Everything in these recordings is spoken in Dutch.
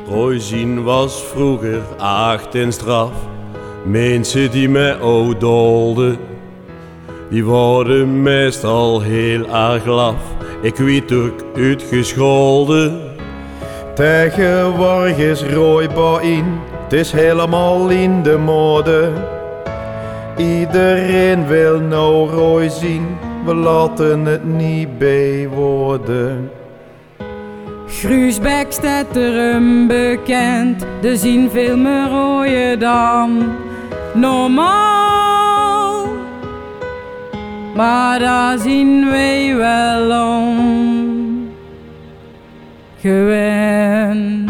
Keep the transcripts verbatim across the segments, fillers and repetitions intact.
Rooi zien was vroeger acht en straf. Mensen die mij oudolden, die worden meestal heel erg laf. Ik weet ook uitgescholden. Tegenwoordig is rooi in, het is helemaal in de mode. Iedereen wil nou rooi zien, we laten het niet bij worden. Gruusbeek staat er onbekend, er zien veel meer rooien dan normaal. Maar daar zien wij wel om gewend.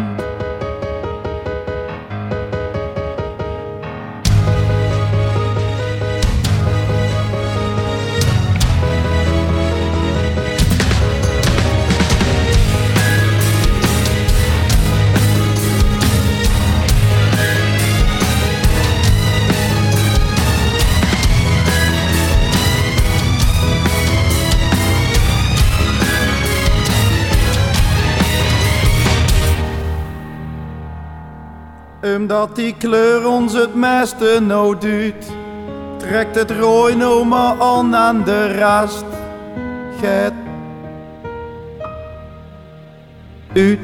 Omdat die kleur ons het meeste nou duurt, trekt het rooi nou maar aan aan de rest. Get uit.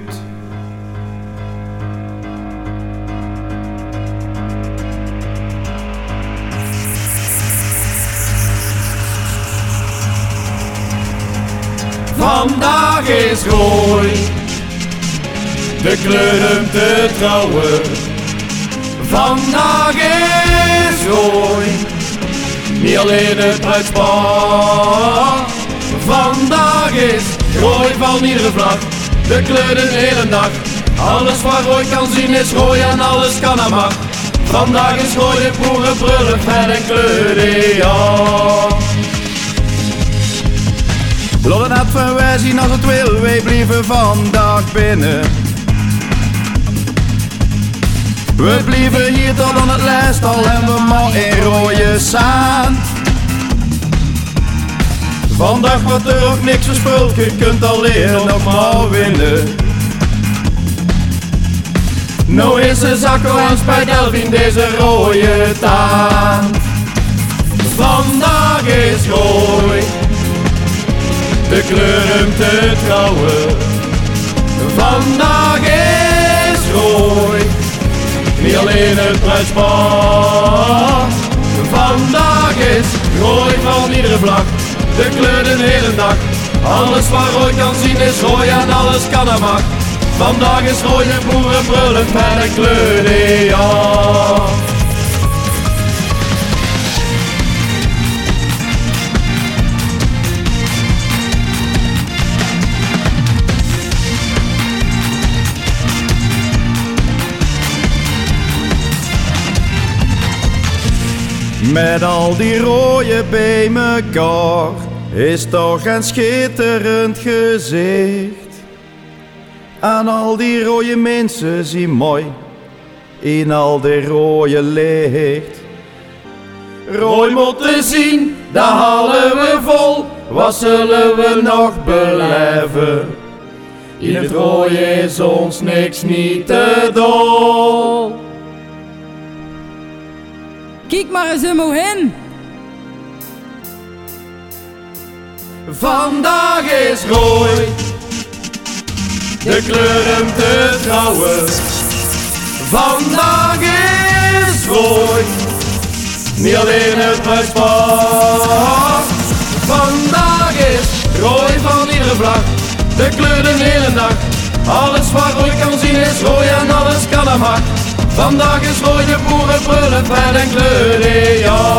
Vandaag is rooi, de kleur om te trouwen. Vandaag is rooi, niet alleen het bruidspaar. Vandaag is rooi van iedere vlag, de kleur de hele dag. Alles wat rooi kan zien is rooi en alles kan en mag. Vandaag is rooi, de boeren brullen vet en kleuren, ja. Laat het van wij zien als het wil, wij blijven vandaag binnen. We blijven hier tot aan het lijst, al hebben we maar in rode zand. Vandaag wordt er ook niks verspuld, je kunt alleen nog maar winnen. Nou is de zakko eens bij Delvin deze rode taart. Vandaag is rooi, de kleur om te trouwen. Vandaag is rooi, niet alleen het bruidspaar. Vandaag is rooi van iedere vlag, de kleur de hele dag. Alles wat rooi kan zien is rooi en alles kan en mag. Vandaag is rooi, de boeren brullen vet en kleuren, ja. Met al die rode bij mekaar is toch een schitterend gezicht. En al die rode mensen zien mooi in al die rode licht. Rooi moeten zien, daar halen we vol. Wat zullen we nog beleven? In het rooie is ons niks niet te dol. Kijk maar eens omhoog heen. Vandaag is rooi, de kleur om te trouwen. Vandaag is rooi, niet alleen het bruidspaar. Vandaag is rooi van iedere vlag, de kleur de hele dag. Alles wat rooi kan zien is rooi en alles kan en mag. Vandaag is rooi, de boeren brullen vet en kleuren, ja.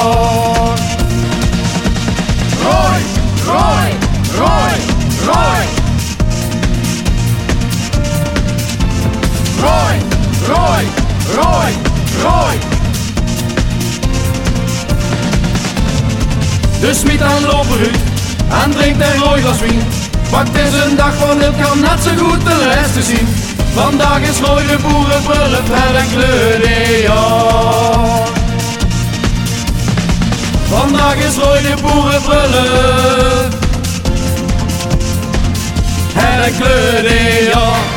Rooi, rooi, rooi, rooi. Rooi, rooi, rooi, rooi. De smid aan lopen uit en drinkt een rooi glas wien. Want het is een dag van het kan net zo goed de rest te zien. Vandaag is rooi, de boeren brullen vet en kleuren, ja. Vandaag is rooi, de boeren brullen vet en kleuren, ja.